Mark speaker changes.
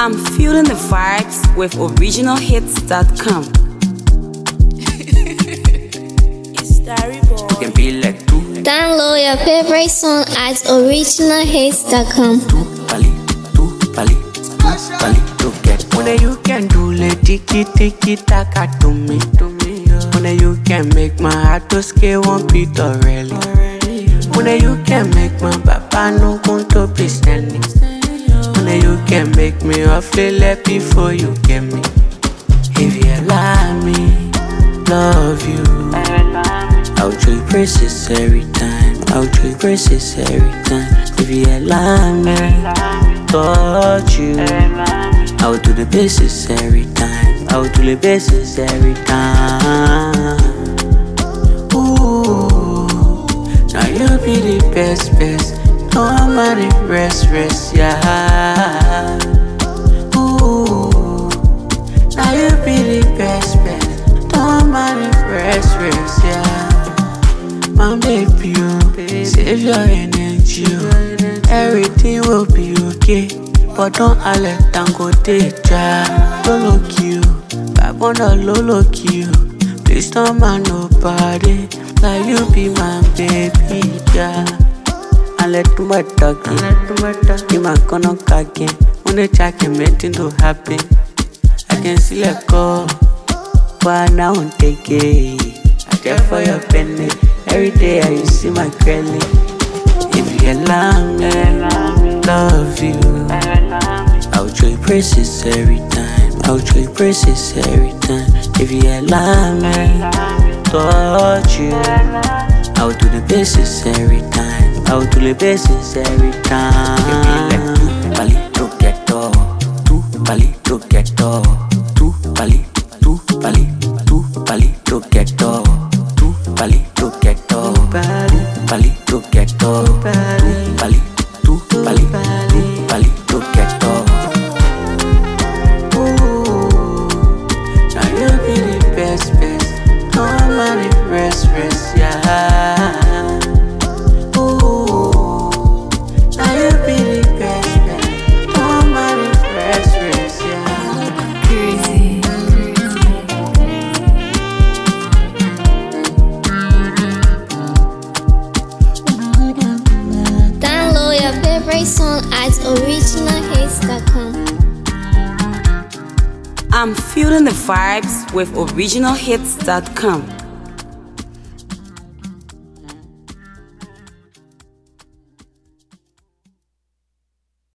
Speaker 1: I'm feeling the vibes with originalhits.com.
Speaker 2: It's Starry Boy.
Speaker 3: Can be like two.
Speaker 4: Download your favorite song at originalhits.com.
Speaker 3: Pali, to get. Only you can do le tiki taka to me. Only you can make my heart to scale 1 beat already. Only you can make my papa no going to be standing. Only you can make me awfully left before you get me. If you allow me, love you, I'll show you praises every time. I'll show you praises every time. If you allow me, touch you, I'll do the basis every time. I'll do the basis every time. Ooh, now you be the best. Nobody rest, yeah. Ooh, now you be the best. Nobody rest, yeah. My baby, you save your energy. Everything will be okay. But don't let them go deja. Lolo you, I wanna lolo you. Please don't mind nobody. Like you be my baby, yeah. I let too much talking. You might gonna again. When they check and make things to happen, I can see let go, but now won't take it. I care for your penny. Every day I see my credit. If you allow me, love you, I'll show you praises every time. I'll show you praises every time. If you allow me, touch you, I'll do the basis every time. I'll do the basis every time. Pali to get off. Pali to get off. Pali to get off. Pali to get off. Pali to get off. Pali to get off. Ooh, now you be the best. Nobody rest, yeah. Ooh, now you be the best. Nobody rest, yeah.
Speaker 2: Crazy.
Speaker 4: Download your favorite song at originalhits.com.
Speaker 1: I'm feeling the vibes with originalhits.com.